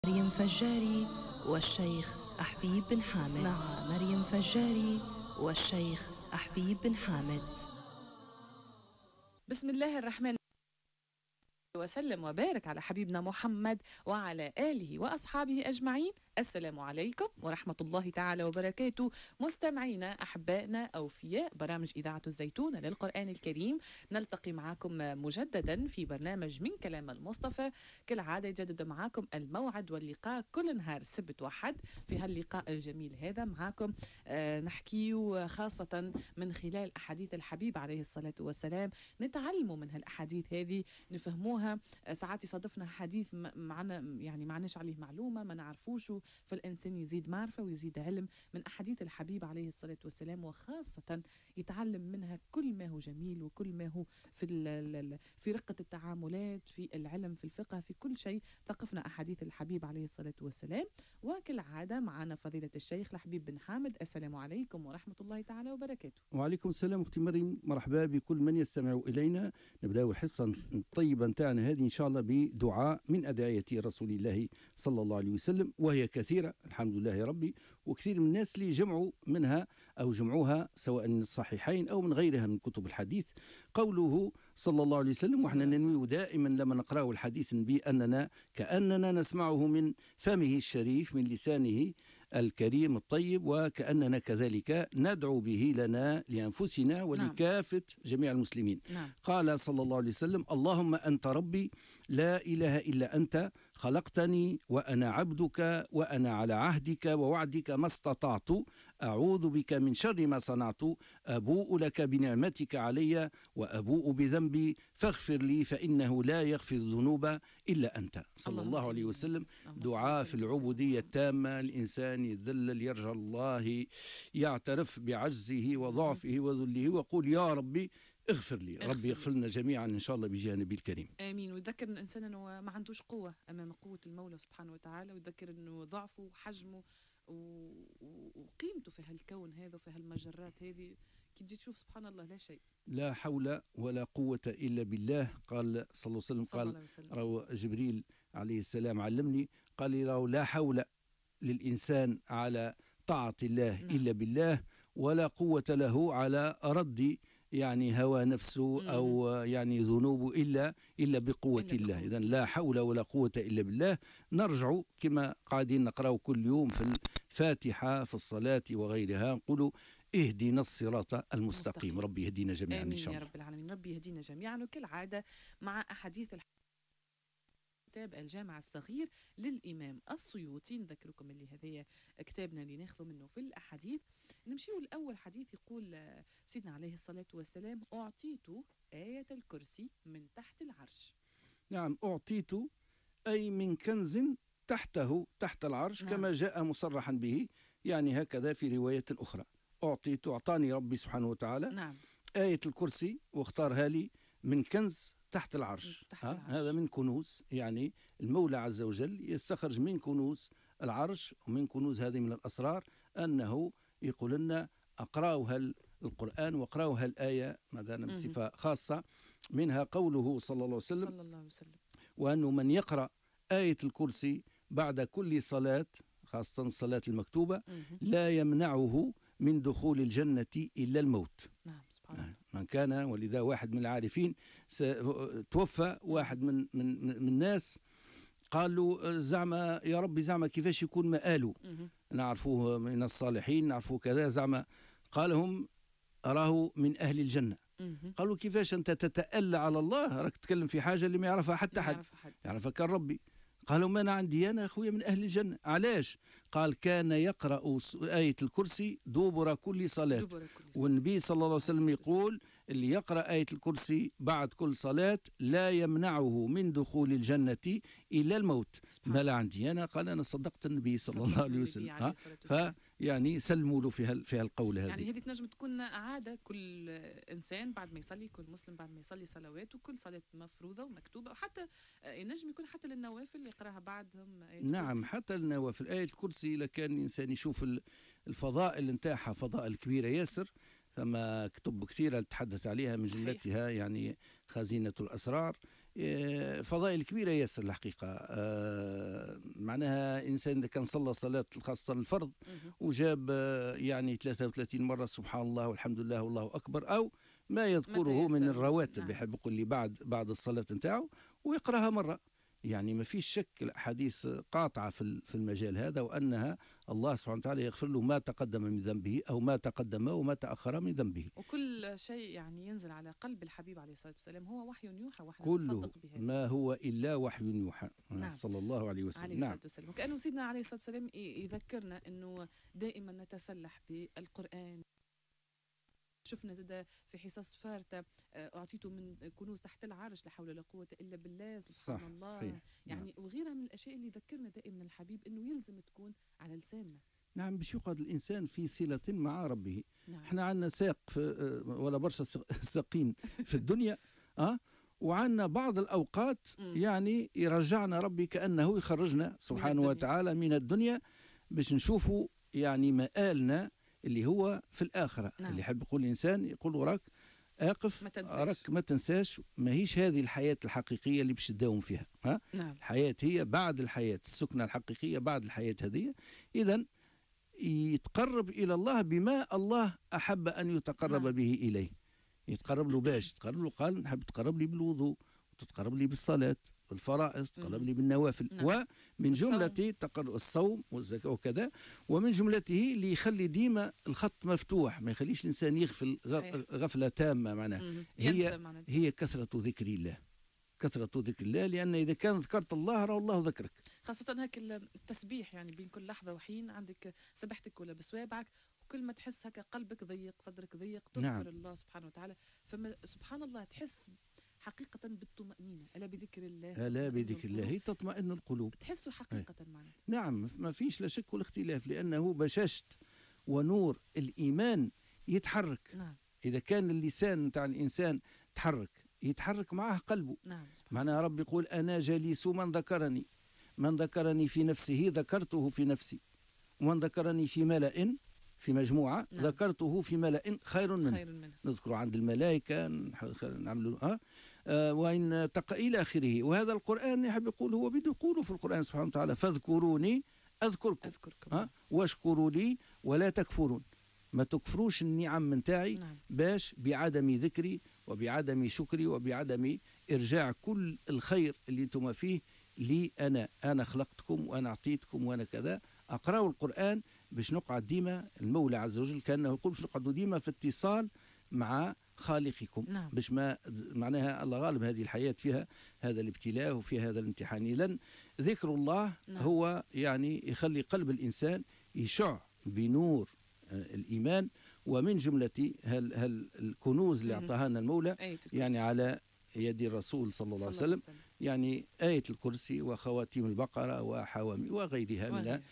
مريم فجاري والشيخ أحبيب بن حامد. مع مريم فجاري والشيخ أحبيب بن حامد. بسم الله الرحمن وسلم وبارك على حبيبنا محمد وعلى آله وأصحابه أجمعين. السلام عليكم ورحمة الله تعالى وبركاته. مستمعينا أحبائنا أوفياء برامج إذاعة الزيتون للقرآن الكريم، نلتقي معكم مجددا في برنامج من كلام المصطفى. كالعادة يجدد معكم الموعد واللقاء كل نهار سبت وحد. في هاللقاء الجميل هذا معكم نحكي خاصة من خلال أحاديث الحبيب عليه الصلاة والسلام، نتعلموا من هالأحاديث هذه، نفهموها. ساعات يصادفنا حديث معنا يعني معناش عليه معلومة، ما نعرفوش، فالإنسان يزيد معرفة ويزيد علم من أحاديث الحبيب عليه الصلاة والسلام، وخاصة يتعلم منها كل ما هو جميل وكل ما هو في رقة التعاملات، في العلم، في الفقه، في كل شيء ثقفنا أحاديث الحبيب عليه الصلاة والسلام. وكالعادة معنا فضيلة الشيخ الحبيب بن حامد. السلام عليكم ورحمة الله تعالى وبركاته. وعليكم السلام أختي مريم، مرحبا بكل من يستمع إلينا. نبدأ الحصة الطيبة نتاعنا هذه إن شاء الله بدعاء من أدعية رسول الله صلى الله عليه وسلم، وهي كثيرة الحمد لله يا ربي، وكثير من الناس اللي جمعوا منها أو جمعوها سواء من الصحيحين أو من غيرها من كتب الحديث. قوله صلى الله عليه وسلم، وإحنا ننوي دائما لما نقرأ الحديث النبي أننا كأننا نسمعه من فمه الشريف، من لسانه الكريم الطيب، وكأننا كذلك ندعو به لنا لأنفسنا ولكافة جميع المسلمين. قال صلى الله عليه وسلم: اللهم أنت ربي لا إله إلا أنت، خلقتني وأنا عبدك وأنا على عهدك ووعدك ما استطعت، أعوذ بك من شر ما صنعت، أبوء لك بنعمتك علي وأبوء بذنبي فاغفر لي فإنه لا يغفر الذنوب إلا أنت. صلى الله عليه وسلم. دعاء في العبودية التامة، الإنسان يذلل يرجى الله، يعترف بعجزه وضعفه وذله ويقول يا ربي اغفر لي. ربي يغفر لنا جميعا إن شاء الله بجانب الكريم. آمين. ويذكر الإنسان أنه ما عندوش قوة أمام قوة المولى سبحانه وتعالى، ويذكر أنه ضعفه وحجمه وقيمته في هالكون هذا وفي هالمجرات هذه. كي تجي تشوف سبحان الله لا شيء، لا حول ولا قوة إلا بالله. قال صلى الله عليه وسلم، قال رو جبريل عليه السلام علمني، قال لي رو لا حول للإنسان على طاعة الله إلا بالله، ولا قوة له على رد يعني هوى نفسه أو يعني ذنوبه إلا بقوة الله. إذن لا حول ولا قوة إلا بالله. نرجع كما قاعدين نقرأ كل يوم في الفاتحة في الصلاة وغيرها، نقولوا اهدنا الصراط المستقيم. ربي يهدينا جميعا إن شاء الله. يا رب العالمين، ربي يهدينا جميعا. وكالعادة مع أحاديث كتاب الجامع الصغير للإمام السيوطي، نذكركم اللي هذا كتابنا اللي ناخذ منه في الأحاديث. نمشيو لأول حديث. يقول سيدنا عليه الصلاة والسلام: أعطيت آية الكرسي من تحت العرش. نعم، أعطيت أي من كنز تحته تحت العرش. نعم. كما جاء مصرحا به يعني هكذا في رواية أخرى. أعطيت، أعطاني ربي سبحانه وتعالى. نعم. آية الكرسي واختارها لي من كنز تحت العرش. هذا من كنوز، يعني المولى عز وجل يستخرج من كنوز العرش ومن كنوز هذه من الأسرار، أنه يقول لنا أقرأوا القرآن واقرأوا الآية مثلا بصفة خاصة، منها قوله صلى الله عليه وسلم: وأنه من يقرأ آية الكرسي بعد كل صلاة، خاصة الصلاة المكتوبة، لا يمنعه من دخول الجنة إلا الموت. نعم سبحان الله. من كان، ولذا واحد من العارفين توفى واحد من الناس، قالوا زعما يا ربي زعما كيفاش يكون مآله، نعرفوه من الصالحين نعرفوه كذا، زعما قال هم أراه من أهل الجنة. قالوا كيفاش أنت تتألى على الله، راك تتكلم في حاجة اللي ما يعرفها حتى حد، يعرفها كان ربي. قالوا ما أنا عندي أنا أخويا من أهل الجنة. علاش؟ قال كان يقرأ آية الكرسي دبر كل صلاة. والنبي صلى الله عليه وسلم يقول اللي يقرأ آية الكرسي بعد كل صلاة لا يمنعه من دخول الجنة إلا الموت. ما لا عندي أنا، قال أنا صدقت النبي صلى الله عليه وسلم. فيعني سلموا له في القول هذا. يعني هذه تنجم تكون عادة كل إنسان بعد ما يصلي، كل مسلم بعد ما يصلي صلواته، كل صلاة مفروضة ومكتوبة، وحتى ينجم يكون حتى للنوافل يقراها بعدهم آية نعم الكرسي. حتى النوافل. آية الكرسي لكان الإنسان يشوف الفضائل نتاعها، فضائل كبيرة ياسر، فما كتب كثيرة تحدث عليها من جملتها يعني خزينة الأسرار، فضائل كبيرة ياسر الحقيقة. معناها إنسان إذا كان صلى صلاة خاصة الفرض وجاب يعني 33 مرة سبحان الله والحمد لله والله أكبر، أو ما يذكره من الرواتب، يحب يقول لي بعد الصلاة نتاعو ويقراها مرة. يعني ما فيش شك الأحاديث قاطعة في المجال هذا، وأنها الله سبحانه وتعالى يغفر له ما تقدم من ذنبه أو ما تقدم وما تأخر من ذنبه. وكل شيء يعني ينزل على قلب الحبيب عليه الصلاة والسلام هو وحي يوحى، ونحن كله نصدق بهذا. ما هو إلا وحي يوحى. نعم. صلى الله عليه وسلم. عليه الصلاة والسلام. وكأنه سيدنا عليه الصلاة والسلام يذكرنا أنه دائما نتسلح بالقرآن. شفنا زاد في حصص فارتة أعطيته من كنوز تحت العرش، لا حول ولا قوة إلا بالله، سبحان صح الله. صحيح. يعني وغيرها من الأشياء اللي ذكرنا دائما الحبيب أنه يلزم تكون على لساننا. نعم، باش يقعد الإنسان في صلة مع ربه. نعم. احنا عندنا ساق ولا برشا ساقين في الدنيا، وعندنا بعض الأوقات يعني يرجعنا ربي كأنه يخرجنا سبحانه وتعالى من الدنيا باش نشوفوا يعني مآلنا اللي هو في الآخرة. نعم. اللي يحب يقول الإنسان يقول راك أقف، راك ما تنساش، ماهيش هذه الحياة الحقيقية اللي باش تداوم فيها. نعم. الحياة هي بعد الحياة، السكنة الحقيقية بعد الحياة هذه. إذن يتقرب إلى الله بما الله أحب أن يتقرب به إليه. يتقرب له باش يتقرب له، قال نحب تقرب لي بالوضوء، وتتقرب لي بالصلاة والفرائض، تقرب لي بالنوافل. نعم. ومن جملته تقرب الصوم والزكاة وكذا، ومن جملته اللي يخلي ديما الخط مفتوح، ما يخليش الإنسان يغفل غفلة تامة. معناها هي كثرة ذكر الله، كثرة ذكر الله، لأن إذا كان ذكرت الله رأى الله ذكرك. خاصة هيك التسبيح، يعني بين كل لحظة وحين عندك سبحتك ولا بسوابعك، وكل ما تحس هكا قلبك ضيق صدرك ضيق تذكر. نعم. الله سبحانه وتعالى. فما سبحان الله تحس حقيقة بالطمأنينة. ألا بذكر الله، ألا بذكر الله تطمئن القلوب. تحسوا حقيقة معناتها. نعم، ما فيش لا شك ولا اختلاف، لأنه بشاشة ونور الإيمان يتحرك. نعم. إذا كان اللسان نتاع الإنسان يتحرك معه قلبه. نعم. معناها رب يقول أنا جليس من ذكرني في نفسه ذكرته في نفسي، ومن ذكرني في ملأ في مجموعة. نعم. ذكرته في ملأ خير منه. نذكر عند الملائكة نعملوا وإن إلى آخره. وهذا القرآن يحب يقول هو بده يقوله في القرآن سبحانه وتعالى فاذكروني أذكركم واشكروا لي ولا تكفرون. ما تكفروش النعم من تاعي. نعم. باش بعدم ذكري وبعدم شكري وبعدم إرجاع كل الخير اللي انتم فيه لي أنا خلقتكم وأنا أعطيتكم وأنا كذا. أقرأوا القرآن باش نقعد ديما، المولى عز وجل كأنه يقول باش نقعدوا ديما في اتصال مع خالقكم. نعم. باش ما معناها الله غالب هذه الحياة فيها هذا الابتلاء وفيها هذا الامتحان. إذن ذكر الله. نعم. هو يعني يخلي قلب الإنسان يشع بنور الإيمان. ومن جملة الكنوز اللي أعطاها لنا المولى يعني على يد الرسول صلى الله عليه وسلم، يعني آية الكرسي وخواتيم البقرة وحوامي وغيرها من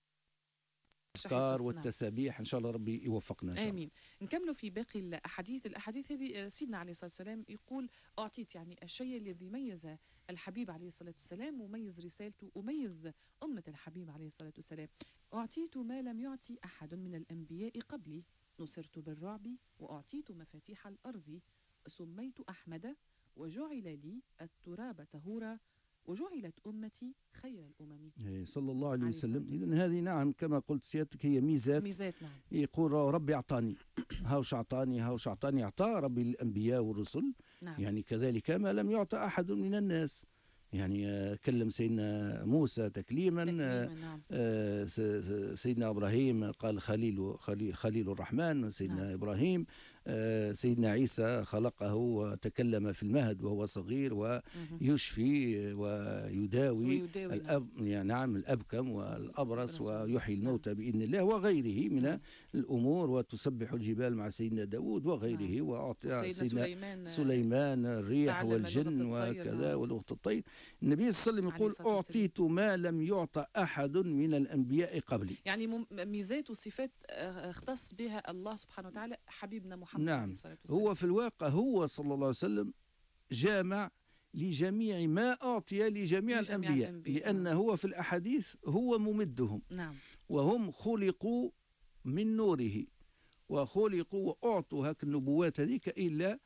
الأذكار والتسابيح. إن شاء الله ربي يوفقنا إن شاء الله. آمين. نكملوا في باقي الأحاديث هذه. سيدنا عليه الصلاة والسلام يقول أعطيت، يعني الشيء الذي ميز الحبيب عليه الصلاة والسلام وميز رسالته وميز أمة الحبيب عليه الصلاة والسلام. أعطيت ما لم يعطي أحد من الأنبياء قبلي، نصرت بالرعب وأعطيت مفاتيح الأرض، سميت أحمد وجعل لي التراب طهورا وجعلت أمتي خير الأمم. صلى الله عليه وسلم. إذن هذه نعم كما قلت سيادتك هي ميزات. نعم. يقول ربي أعطاني هاوش أعطاني أعطى ربي الأنبياء والرسل. نعم. يعني كذلك ما لم يعطى أحد من الناس. يعني كلم سيدنا موسى تكليما. نعم. سيدنا إبراهيم قال خليل الرحمن. سيدنا نعم. إبراهيم سيدنا عيسى خلقه وتكلم في المهد وهو صغير ويشفي ويداوي يعني نعم الأبكم والأبرص ويحيي الموتى بإذن الله وغيره من الأمور. وتسبح الجبال مع سيدنا داود وغيره. وأعطى سيدنا سليمان الريح والجن وكذا ولغة الطير. النبي صلى الله عليه وسلم يقول أعطيت ما لم يعطى أحد من الأنبياء قبلي. يعني ميزات وصفات اختص بها الله سبحانه وتعالى حبيبنا محمد. نعم. هو في الواقع هو صلى الله عليه وسلم جامع لجميع ما أعطي لجميع الأنبياء. لأن هو في الأحاديث هو ممدهم. نعم. وهم خلقوا من نوره وخلقوا وأعطوا هك النبوات هذيك إلا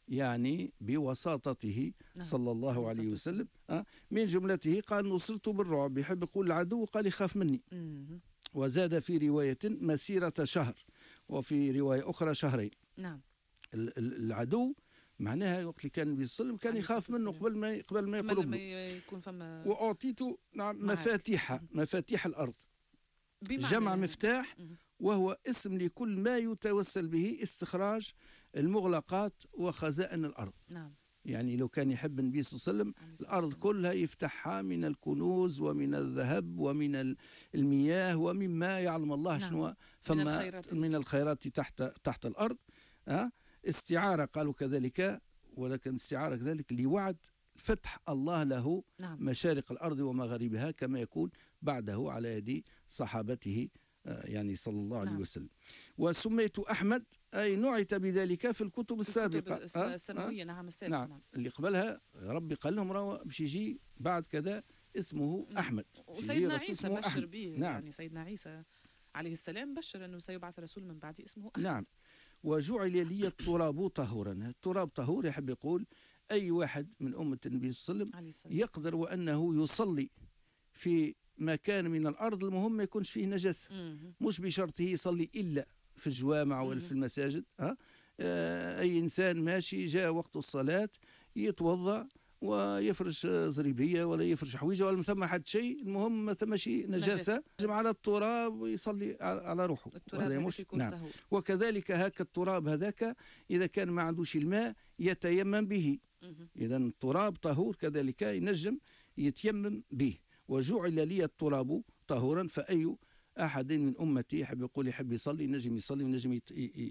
يعني بوساطته نعم. صلى الله عليه عليه الصلاة وسلم. من جملته قال نصرت بالرعب، يحب يقول العدو قال يخاف مني. مهم. وزاد في رواية مسيرة شهر، وفي رواية أخرى شهرين. نعم. العدو معناها وقت اللي كان النبي صلى الله عليه وسلم كان عليه يخاف الصلاة منه والسلام. قبل ما أما يقرب لما له. يكون فما وأعطيت نعم معك. مفاتيح الأرض، بمعنى جمع يعني. مفتاح، مهم. وهو اسم لكل ما يتوسل به استخراج المغلقات وخزائن الأرض. نعم. يعني لو كان يحب النبي صلى الله عليه وسلم عليه الصلاة الأرض والسلام. كلها يفتحها من الكنوز ومن الذهب ومن المياه ومما يعلم الله نعم. شنو من فما الخيرات. من الخيرات تحت الأرض. استعارة قالوا كذلك، ولكن استعارة كذلك لوعد فتح الله له نعم. مشارق الأرض ومغاربها كما يكون بعده على يد صحابته يعني صلى الله عليه نعم. وسلم. وسميت أحمد أي نعت بذلك في الكتب السابقة السماوية. نعم السابقة. نعم. نعم. اللي قبلها ربي قال لهم راهو باش يجي بعد كذا اسمه نعم. أحمد. وسيدنا رسول عيسى اسمه بشر أحمد. به. نعم. يعني سيدنا عيسى عليه السلام بشر أنه سيبعث رسول من بعد اسمه أحمد. نعم. وجعل لي التراب طهورا. التراب طهور يحب يقول أي واحد من أمة النبي صلى الله عليه وسلم عليه الصلاة والسلام. يقدر وأنه يصلي في مكان من الأرض المهم ما يكونش فيه نجاسة. مهم. مش بشرطه يصلي إلا في الجوامع ولا في المساجد. أي إنسان ماشي جاء وقت الصلاة يتوضأ ويفرش زريبية ولا يفرش حويجة ولا ثم حد شيء، المهم ما ثمش نجاسة، يجمع على التراب ويصلي على روحه. التراب وهذا مش يكون نعم. طهور. وكذلك هكا التراب هذاك إذا كان ما عندوش الماء يتيمم به. مهم. إذا التراب طهور كذلك ينجم يتيمم به. وجعل لي التراب طهورا، فأي أحد من أمتي يحب يقول يحب يصلي نجم يصلي نجم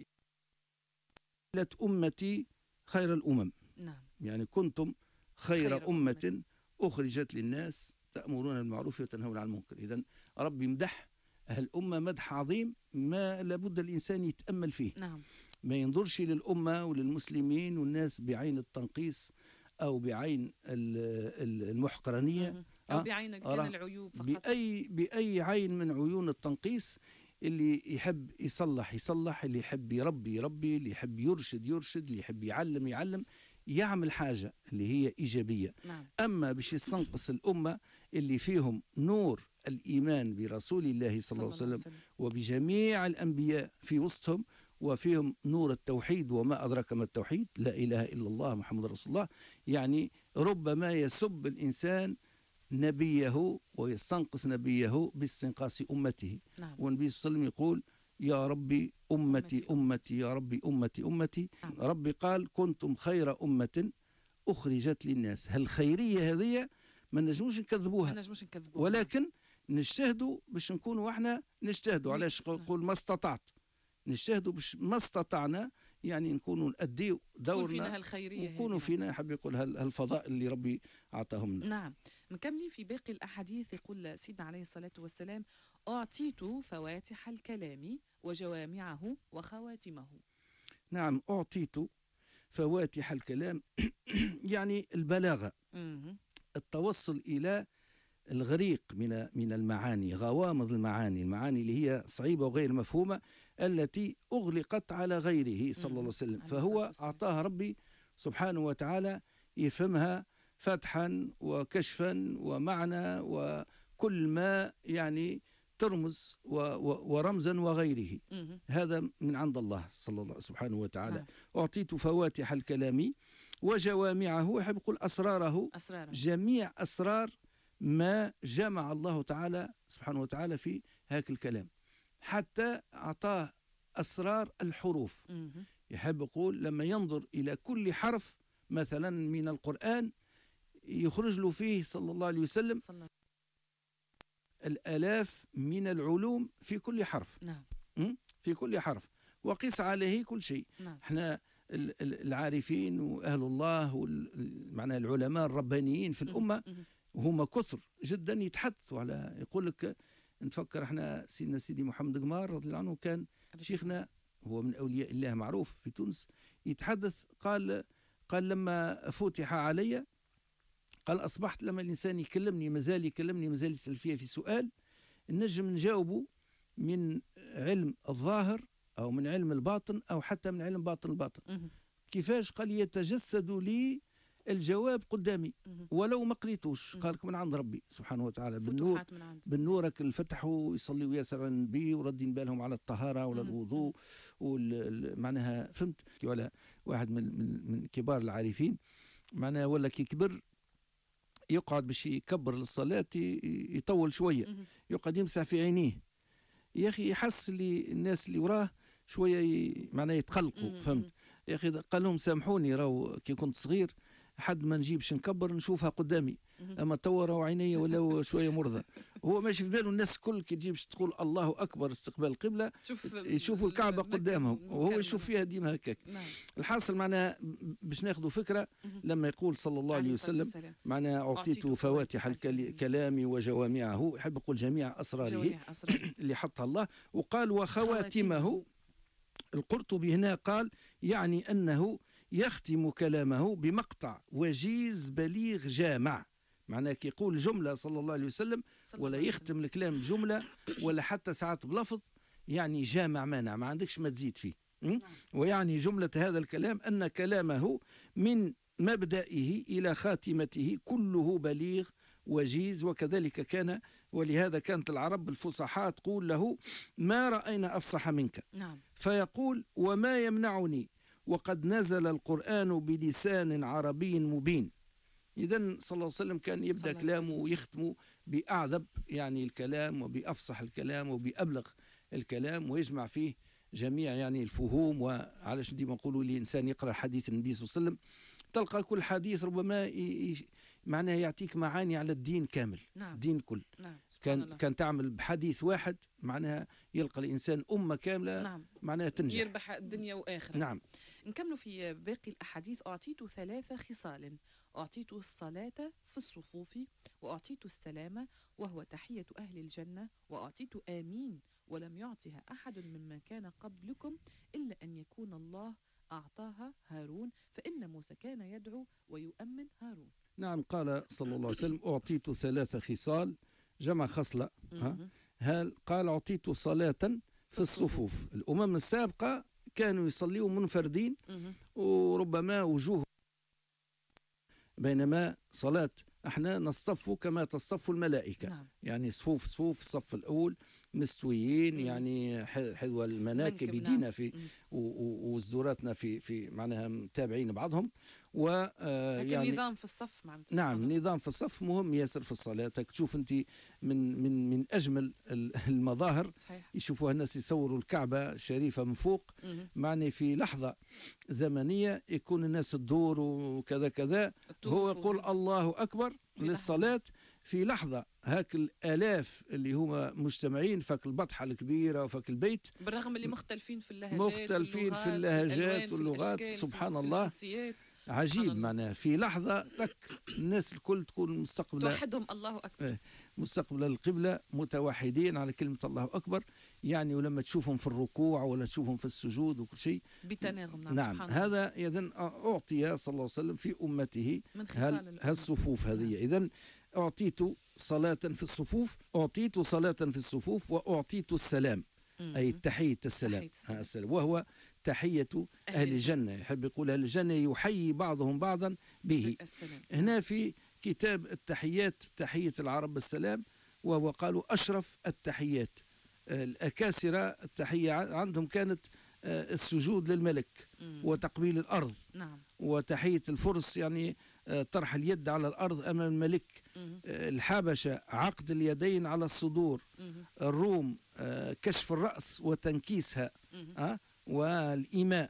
أمتي خير الأمم. نعم. يعني كنتم خير أمة أخرجت للناس تأمرون بالمعروف وتنهون عن المنكر. إذا ربي مدح الأمة مدح عظيم ما لابد الإنسان يتأمل فيه. نعم. ما ينظرش للأمة وللمسلمين والناس بعين التنقيص أو بعين المحقرانية. مهم. أو بعين كان العيوب فقط. بأي عين من عيون التنقيص. اللي يحب يصلح، اللي يحب يربي، اللي يحب يرشد، اللي يحب يعلم، يعمل حاجة اللي هي إيجابية. نعم. أما باش يستنقص الأمة اللي فيهم نور الإيمان برسول الله صلى الله عليه وسلم وبجميع الأنبياء في وسطهم، وفيهم نور التوحيد، وما أدرك ما التوحيد، لا إله إلا الله محمد رسول الله. يعني ربما يسب الإنسان نبيه ويستنقص نبيه باستنقاص أمته. نعم. والنبي صلى الله عليه وسلم يقول يا ربي أمتي يا ربي أمتي. نعم. ربي قال كنتم خير أمة أخرجت للناس. هالخيرية هذه ما نجموش نكذبوها، ولكن نجتهدوا باش نكونوا احنا نجتهدوا. علاش نقول ما استطعت؟ نجتهدوا باش ما استطعنا، يعني نكونوا نأديو دورنا، فينا هالخيرية، ويكونوا فينا حب يقول هالفضاء اللي ربي أعطاهم لنا. نعم. مكملين في باقي الأحاديث. يقول سيدنا عليه الصلاة والسلام أعطيت فواتح الكلام وجوامعه وخواتمه. نعم. أعطيت فواتح الكلام يعني البلاغة، التوصل إلى الغريق من المعاني، غوامض المعاني اللي هي صعيبة وغير مفهومة، التي أغلقت على غيره صلى الله عليه وسلم. فهو أعطاها ربي سبحانه وتعالى يفهمها فتحا وكشفا ومعنى وكل ما يعني ترمز ورمزا وغيره. هذا من عند الله صلى الله سبحانه وتعالى. أعطيت فواتح الكلام وجوامعه، يحب يقول أسراره. جميع أسرار ما جمع الله تعالى سبحانه وتعالى في هاك الكلام، حتى أعطاه أسرار الحروف. يحب يقول لما ينظر إلى كل حرف مثلا من القرآن يخرج له فيه صلى الله عليه وسلم الآلاف من العلوم في كل حرف. نعم. في كل حرف، وقس عليه كل شيء. نعم. احنا العارفين وأهل الله معناها العلماء الربانيين في الأمة وهم كثر جدا يتحدثوا على، يقول لك نتفكر احنا سيدي محمد قمار رضي الله عنه كان شيخنا، هو من أولياء الله معروف في تونس، يتحدث قال لما فتح علي، قال أصبحت لما الإنسان يكلمني مازال يسأل فيها في سؤال نجم نجاوبه من علم الظاهر أو من علم الباطن أو حتى من علم باطن الباطن. كيفاش؟ قال يتجسد لي الجواب قدامي ولو ما قريتوش. قال لك من عند ربي سبحانه وتعالى بالنور، بالنورك الفتحوا يصليوا ياسر على النبي وردين بالهم على الطهاره ولا الوضوء معناها فهمت. ولا واحد من كبار العارفين معناها ولا كي كبر يقعد باش يكبر للصلاه يطول شويه، يقعد يمسح في عينيه يا اخي، يحس اللي الناس اللي وراه شويه معناها يتقلقوا. فهمت يا اخي؟ قال لهم سامحوني راهو كي كنت صغير حد ما نجيبش نكبر نشوفها قدامي، اما توا راهو عيني ولا شويه مرضى. هو ماشي في باله الناس الكل كي تجيبش تقول الله اكبر استقبال القبله يشوفوا الكعبه قدامهم وهو يشوف فيها ديما هكاك. الحاصل معناها باش ناخذوا فكره لما يقول صلى الله عليه وسلم معناها اعطيت فواتح الكلام وجوامعه، يحب يقول جميع اسراره اللي حطها الله. وقال وخواتمه. القرطبي هنا قال يعني انه يختم كلامه بمقطع وجيز بليغ جامع، معناه كي يقول جملة صلى الله عليه وسلم ولا يختم الكلام بجملة ولا حتى ساعات بلفظ يعني جامع مانع ما عندكش ما تزيد فيه. ويعني جملة هذا الكلام أن كلامه من مبدئه إلى خاتمته كله بليغ وجيز، وكذلك كان، ولهذا كانت العرب الفصحاء تقول له ما رأينا أفصح منك. فيقول وما يمنعني وقد نزل القرآن بلسان عربي مبين. إذن صلى الله عليه وسلم كان يبدأ كلامه ويختمه بأعذب يعني الكلام وبأفصح الكلام وبأبلغ الكلام ويجمع فيه جميع يعني الفهوم. وعلاش ديما نقولوا الإنسان يقرأ حديث النبي صلى الله عليه وسلم تلقى كل حديث ربما معناه يعطيك معاني على الدين كامل. الدين كل. كان تعمل بحديث واحد معناها يلقى الإنسان أمة كاملة. معناها تنجح يربح الدنيا وآخرة. نعم. نكمل في باقي الأحاديث. أعطيت 3 خصال: أعطيت الصلاة في الصفوف، وأعطيت السلام وهو تحية أهل الجنة، وأعطيت آمين ولم يعطها أحد ممن كان قبلكم إلا أن يكون الله أعطاها هارون، فإن موسى كان يدعو ويؤمن هارون. نعم. قال صلى الله عليه وسلم أعطيت 3 خصال، جمع خصلة. قال أعطيت صلاة في الصفوف. الأمم السابقة كانوا يصليوا منفردين وربما وجوه، بينما صلاة احنا نصطف كما تصطف الملائكة. يعني صفوف الصف الأول مستويين يعني حذو المناكب يدينا في وصدوراتنا في معناها متابعين بعضهم. يعني نظام في الصف معناتها. نعم، نظام في الصف مهم ياسر في الصلاة. تشوف انت من اجمل المظاهر صحيح. يشوفوها الناس يصوروا الكعبة الشريفة من فوق، معني في لحظة زمنية يكون الناس تدور وكذا كذا، هو يقول الله أكبر للصلاة في لحظة. هاك الآلاف اللي هما مجتمعين فك البطحة الكبيرة وفك البيت، بالرغم اللي مختلفين في اللهجات واللغات سبحان الله عجيب. معناها في لحظة الناس الكل تكون مستقبلة توحدهم الله أكبر، مستقبل القبلة متوحدين على كلمة الله أكبر. يعني ولما تشوفهم في الركوع ولا تشوفهم في السجود وكل شيء بتناغم. نعم. هذا إذن أعطي صلى الله عليه وسلم في أمته هالصفوف هذه. إذن أعطيت صلاة في الصفوف، أعطيت صلاة في الصفوف، وأعطيت السلام أي تحية السلام. وهو تحية أهل الجنة. يحب يقول أهل الجنة يحيي بعضهم بعضا به. هنا في كتاب التحيات تحية العرب بالسلام، وهو قالوا أشرف التحيات. الأكاسرة التحية عندهم كانت السجود للملك وتقبيل الأرض. وتحية الفرس يعني طرح اليد على الأرض أمام الملك. الحبشة عقد اليدين على الصدور. الروم كشف الرأس وتنكيسها. والإيماء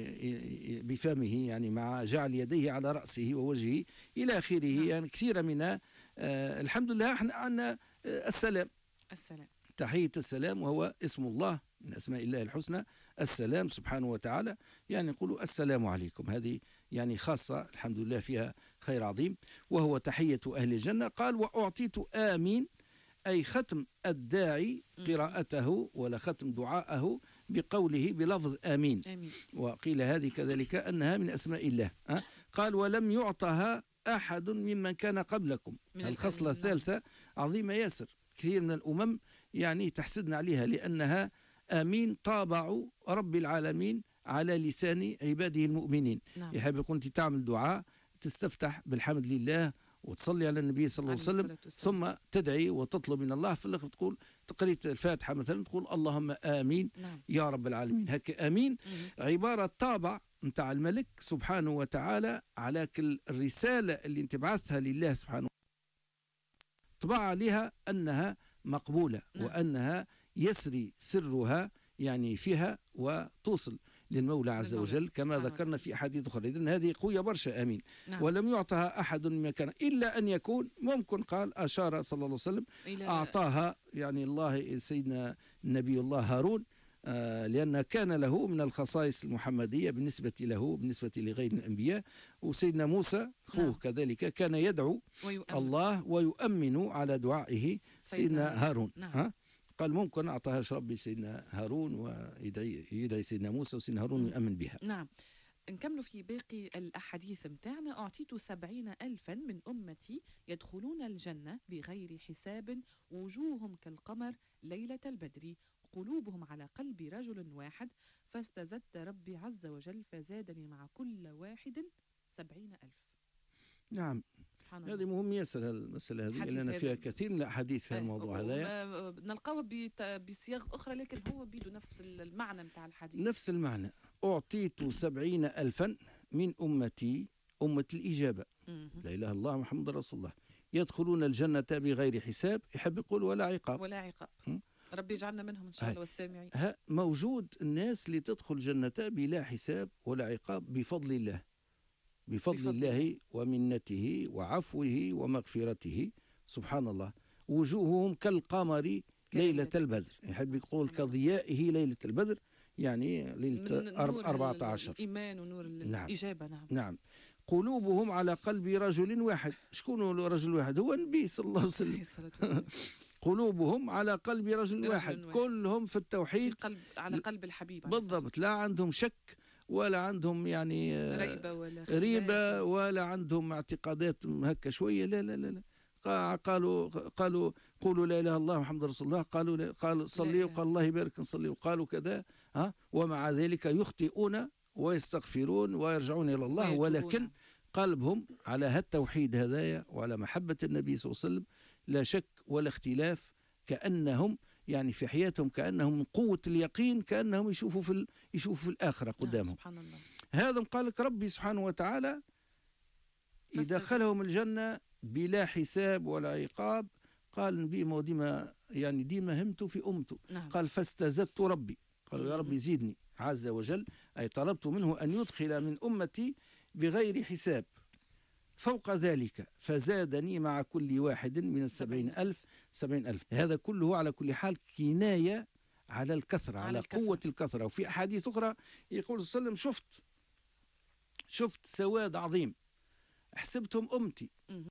بفمه يعني مع جعل يديه على رأسه ووجهه إلى آخره. يعني كثير من الحمد لله احنا عندنا السلام. تحية السلام وهو اسم الله من أسماء الله الحسنى السلام سبحانه وتعالى. يعني يقولوا السلام عليكم، هذه يعني خاصة الحمد لله فيها خير عظيم. وهو تحية أهل الجنة. قال وأعطيت آمين أي ختم الداعي قراءته ولا ختم دعاءه بقوله بلفظ آمين. وقيل هذه كذلك أنها من أسماء الله. قال ولم يعطها أحد ممن كان قبلكم. الخصلة الثالثة عظيمة ياسر. كثير من الأمم يعني تحسدنا عليها لأنها آمين طابعوا رب العالمين على لسان عباده المؤمنين. نعم. يحب يكون أنت تعمل دعاء تستفتح بالحمد لله وتصلي على النبي صلى الله عليه وسلم، ثم تدعي وتطلب من الله، في الآخر تقول قريت الفاتحة مثلا تقول اللهم آمين. نعم. يا رب العالمين. هكا آمين عبارة طابع نتاع الملك سبحانه وتعالى على كل الرسالة اللي انت بعثها لله سبحانه، طبع عليها أنها مقبولة. نعم. وأنها يسري سرها يعني فيها وتوصل للمولى عز وجل كما ذكرنا في أحاديث أخرى. إذن هذه قوية برشا آمين. نعم. ولم يعطها أحد مما كان إلا أن يكون ممكن قال أشار صلى الله عليه وسلم أعطاها يعني الله سيدنا نبي الله هارون، لأن كان له من الخصائص المحمدية بالنسبة له بالنسبة لغير الأنبياء. وسيدنا موسى أخوه نعم. كذلك كان يدعو الله ويؤمن على دعائه سيدنا هارون. نعم. قال ممكن أعطاهاش ربي سيدنا هارون ويدعي سيدنا موسى وسيدنا هارون يؤمن بها. نعم. نكملوا في باقي الأحاديث متاعنا. أعطيت 70,000 من أمتي يدخلون الجنة بغير حساب، وجوههم كالقمر ليلة البدر، قلوبهم على قلب رجل واحد، فاستزدت ربي عز وجل فزادني مع كل واحد 70,000. نعم. هذه مهم ياسر المسألة هذه لأن فيها كثير من الأحاديث في الموضوع هذا نلقاوه بصياغ أخرى، لكن هو بيده نفس المعنى متاع الحديث. نفس المعنى. أعطيت 70,000 من أمتي أمة الإجابة لا إله إلا الله محمد رسول الله يدخلون الجنة بغير حساب. يحب يقول ولا عقاب. ولا عقاب. ربي يجعلنا منهم إن شاء الله والسامعين. موجود الناس اللي تدخل الجنة بلا حساب ولا عقاب بفضل الله، بفضل الله ومنته وعفوه ومغفرته سبحان الله. وجوههم كالقمر ليلة البدر. يحب يقول كضيائه ليلة البدر، يعني ليلة 14. الإيمان ونور الإجابة. نعم. نعم. قلوبهم على قلب رجل واحد. شكون رجل واحد؟ هو النبي صلى الله عليه وسلم. قلوبهم على قلب رجل واحد، كلهم في التوحيد على قلب الحبيب بالضبط. لا عندهم شك ولا عندهم يعني ريبة ولا عندهم اعتقادات هكا شوية. لا لا لا, لا. قالوا قولوا لا اله الا الله محمد رسول الله. قال صلي وقال الله يبارك نصلي، وقالوا كذا ومع ذلك يخطئون ويستغفرون ويرجعون الى الله، ولكن قلبهم على هالتوحيد هدايا وعلى محبة النبي صلى الله عليه وسلم لا شك ولا اختلاف. كأنهم يعني في حياتهم كأنهم من قوة اليقين كأنهم يشوفوا في الآخرة قدامهم. سبحان الله. هذا قال لك ربي سبحانه وتعالى يدخلهم الجنة بلا حساب ولا عقاب. قال النبي ديما همته في أمته. نعم. قال فاستزدت ربي. قالوا يا ربي زيدني عز وجل، أي طلبت منه أن يدخل من أمتي بغير حساب فوق ذلك فزادني مع كل واحد من 70,000. هذا كله على كل حال كناية على الكثرة، على قوة الكثرة. وفي أحاديث أخرى يقول صلى الله عليه وسلم شفت سواد عظيم حسبتهم أمتي.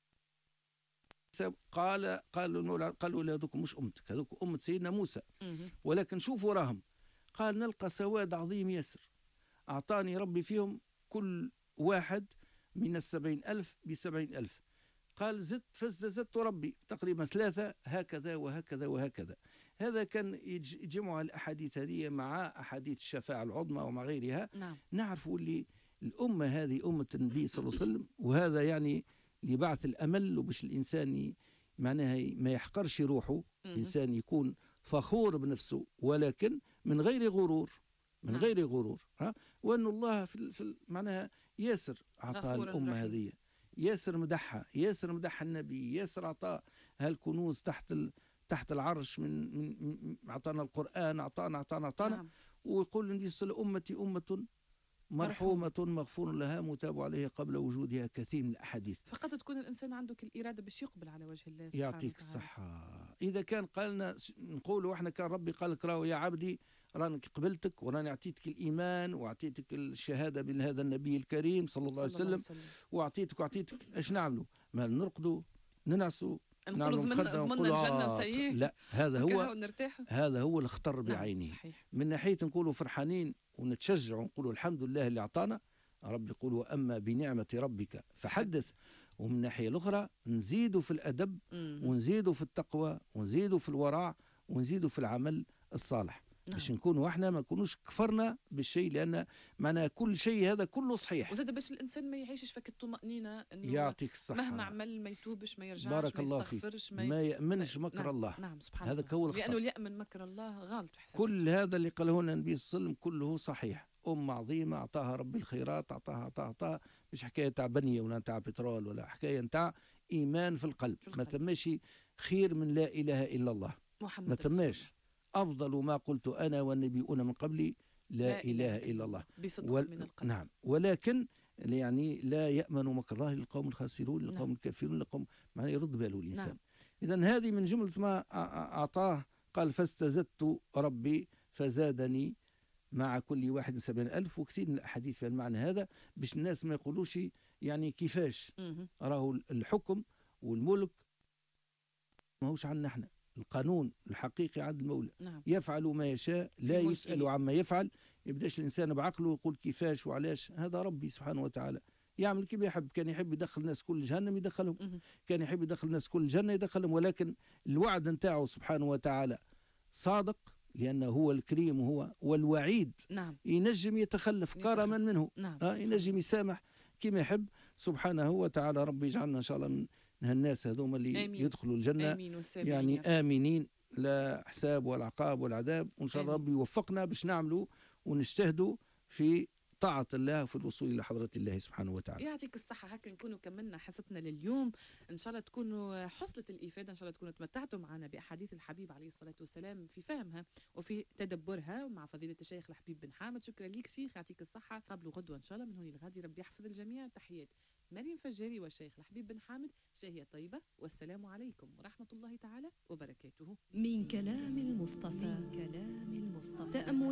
قالوا هذوك مش أمتك، هذوك أمة سيدنا موسى، ولكن شوفوا راهم. قال نلقى سواد عظيم يسر أعطاني ربي فيهم كل واحد من 70,000 ب70,000. قال فزدت ربي تقريبا 3 هكذا وهكذا وهكذا. هذا كان يجمع الأحاديث هذه مع أحاديث الشفاعة العظمى ومع غيرها. نعم. نعرف اللي الأمة هذه أمة النبي صلى الله عليه وسلم، وهذا يعني لبعث الأمل وباش الإنسان معناها ما يحقرش روحه. الإنسان يكون فخور بنفسه ولكن من غير غرور، من غير غرور. وأن الله في معناها ياسر أعطى الأمة هذه، ياسر مدحها النبي، ياسر أعطى هالكنوز تحت العرش من أعطانا القرآن، أعطانا. نعم. ويقول النبي صلى الله عليه وسلم أمتي أمة مرحومة مغفور لها متاب عليها قبل وجودها. كثير من الأحاديث. فقد تكون الإنسان عنده الإرادة باش يقبل على وجه الله. يعطيك الصحة. إذا كان قالنا نقولوا إحنا كان ربي قال لك راهو يا عبدي راني قبلتك وراني أعطيتك الإيمان وأعطيتك الشهادة بين هذا النبي الكريم صلى الله عليه وسلم وأعطيتك إيش نعملوا؟ ما نرقدوا ننعسوا نقولوا ضمن الجنة وسيء. لا، هذا هو الخطر بعينه. من ناحية نقولوا فرحانين ونتشجع ونقولوا الحمد لله اللي أعطانا. رب يقول وأما بنعمة ربك فحدث. ومن الناحية الأخرى نزيدوا في الأدب ونزيدوا في التقوى ونزيدوا في الورع ونزيدوا في العمل الصالح. باش نكونوا احنا ما نكونوش كفرنا بالشيء، لان معناها كل شيء هذا كله صحيح. وزاد باش الانسان ما يعيشش فك الطمأنينة انه يعطيك الصحة. مهما عمل ما يتوبش، ما يرجعش، بارك ما الله فيك. يستغفرش، ما يأمنش مكر نعم. الله. نعم سبحان هذا الله. هو الخطأ. لأنه اللي يأمن مكر الله غلط في حسابه. كل هذا اللي قاله لنا النبي صلى الله عليه وسلم كله صحيح. عظيمة أعطاها رب الخيرات، أعطاها مش حكاية تاع بنية ولا تاع بترول، ولا حكاية تاع إيمان في القلب. ما ثماش خير من لا إله إلا الله. محمد ما ثماش أفضل ما قلت أنا والنبيون من قبلي لا إله إلا الله بصدق من القلب. نعم. ولكن يعني لا يأمن مكر الله للقوم الخاسرون، للقوم الكافرون، للقوم معناه يرد باله الإنسان. نعم. إذن هذه من جملة ما أعطاه. قال فاستزدت ربي فزادني مع كل واحد 70,000. وكثير من الأحاديث في المعنى هذا باش الناس ما يقولوش يعني كيفاش راهو الحكم والملك ما هوش عنا احنا. القانون الحقيقي عند المولى. نعم. يفعل ما يشاء لا يسأل عما يفعل. يبداش الإنسان بعقله يقول كيفاش وعلاش. هذا ربي سبحانه وتعالى يعمل كيف يحب. كان يحب يدخل الناس كل جهنم يدخلهم، كان يحب يدخل الناس كل جنة يدخلهم. ولكن الوعد نتاعه سبحانه وتعالى صادق، لأنه هو الكريم وهو والوعيد. نعم. ينجم يتخلف كرما منه. نعم. ينجم يسامح كما يحب سبحانه وتعالى. ربي يجعلنا إن شاء الله من الناس هذوما اللي آمين. يدخلوا الجنة آمين يعني آمنين، لا حساب ولا عقاب ولا عذاب. وإن شاء الله ربي يوفقنا باش نعملوا ونجتهدوا في طاعة الله وفي الوصول إلى حضرة الله سبحانه وتعالى. يعطيك الصحة. هكا نكونوا كملنا حصتنا لليوم. إن شاء الله تكونوا حصلت الإفادة، إن شاء الله تكونوا تمتعتوا معنا بأحاديث الحبيب عليه الصلاة والسلام في فهمها وفي تدبرها مع فضيلة الشيخ الحبيب بن حامد. شكرا لك شيخ، يعطيك الصحة. قبل غدوة إن شاء الله من هون لغادي ربي يحفظ الجميع. تحيات مريم فجاري والشيخ الحبيب بن حامد. شهية طيبة والسلام عليكم ورحمة الله تعالى وبركاته. من كلام المصطفى تأمل